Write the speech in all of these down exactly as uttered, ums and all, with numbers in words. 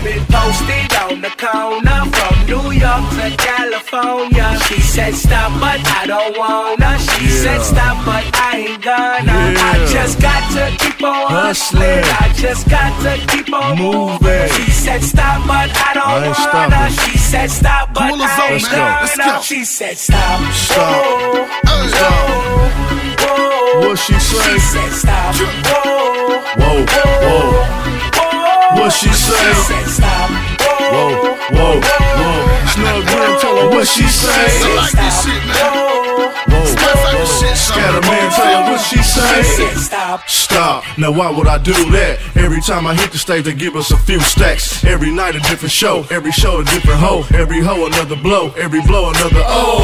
been posted on the corner from New York to California. She said stop, but I don't wanna. She yeah. said stop, but I ain't gonna. Yeah. I just got to keep on hustling. I just got to keep on moving. She said stop, but I don't I ain't wanna. stopping. She said stop, but Cool I as ain't up, man. Let's gonna. go. She said stop. Stop. Whoa, Hey. whoa, whoa. What she say? She said stop. Whoa, Whoa, whoa. whoa. What she say? She said stop. Whoa, whoa, whoa. Snug Grim, tell her what she say. I like this shit, man. Whoa, It's my favorite shit, son. Scatter man, tell her what she She say. said stop. Stop. Now why would I do that? Every time I hit the stage, they give us a few stacks. Every night a different show. Every show a different hoe. Every hoe another blow. Every blow another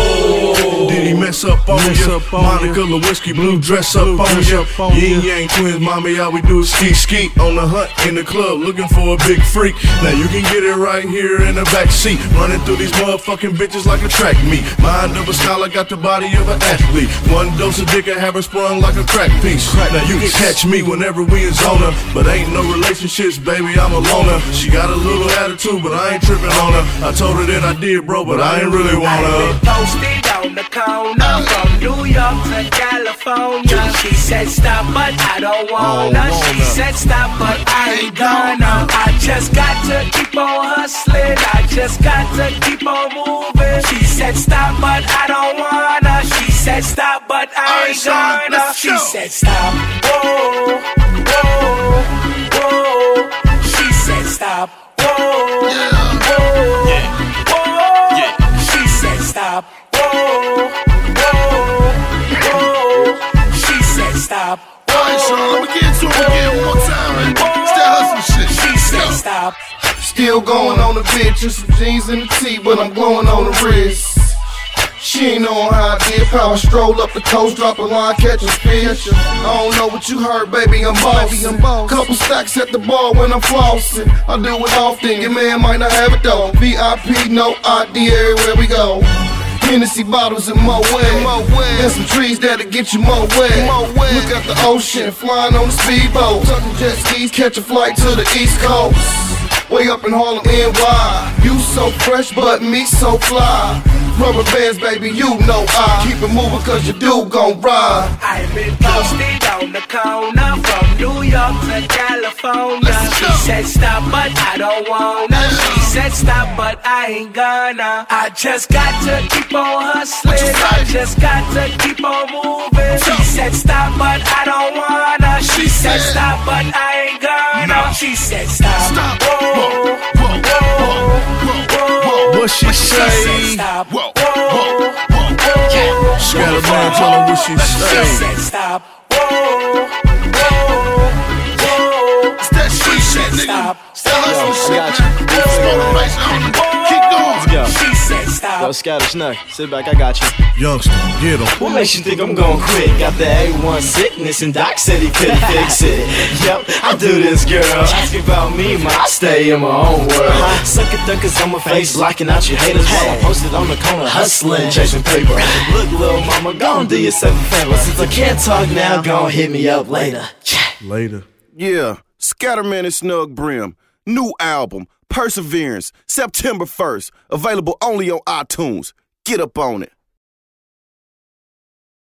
oh. Did he mess up on Mess you? up on Monica Lewinsky, blue dress up on dress you. up on Yin ya. Yang twins, mommy, all we do is ski ski on the hunt in the club, looking for a big freak. Now you can get it right here in the back seat, running through these motherfucking bitches like a track meet. Mind of a scholar, got the body of an athlete. One dose of dick, I have her sprung like a crack piece. Now you can catch me whenever we in zona, but ain't no relationships, baby, I'm a loner. She got a little attitude, but I ain't tripping on her. I told her that I did, bro, but I ain't really want I her. been posted on the corner from New York to California. She said stop, but I don't wanna. She said stop, but I ain't gonna. I just got to keep on hustling. I just got to keep on moving. She said stop, but I don't wanna. She said stop, but I ain't gonna. She said stop. Whoa, whoa, whoa. She said stop. Whoa, whoa, whoa. She said stop. Whoa, whoa, whoa. She said stop. Alright, Sean, let me get to it again one more time, man. It's that hustle shit. She said stop. Still going on the bitch, and some jeans in the tee, but I'm glowing on the wrist. She ain't knowing how I did, how I stroll up the coast, drop a line, catch a fish. I don't know what you heard, baby, I'm bossing. Couple stacks at the bar when I'm flossing. I do it often, your man might not have it though. V I P, no I D everywhere we go. Hennessy bottles and more wet. And some trees that'll get you more wet. Look at the ocean, flying on the speedboat. Tucking jet skis, catch a flight to the East Coast. Way up in Harlem, N Y. You so fresh, but me so fly. Rubber bands, baby, you know I keep it moving cause you do gon' ride. I've been posted on the corner from New York to California. She said stop, but I don't wanna. She said stop, but I ain't gonna. I just got to keep on hustling. I just got to keep on moving. She said stop, but I don't wanna. She said stop, but I ain't gonna. She said stop. Whoa, whoa, whoa. What she She said say? stop. Whoa, Whoa, whoa. Scatter man, tell her what she She say. said stop. Whoa, whoa, whoa. It's that street shit, nigga. Stop. It's that hustle shit, I got man. It's motivation on it. Keep going. Yo, She said stop. yo, Scatter Snuck, sit back, I got you. Youngster, get him. What makes you think I'm gon' quit? Got the A one sickness and Doc said he couldn't fix it. Yep, I do this, girl. Ask about me, man, I stay in my own world. Sucker duckers on my face, blocking out your haters while I'm posted on the corner, hustling, chasing paper. Look, little mama, gon' do yourself a favor. Since I can't talk now, gon' hit me up later. Later. Yeah, Scatterman and Snug Brim. New album, Perseverance, September first. Available only on iTunes. Get up on it.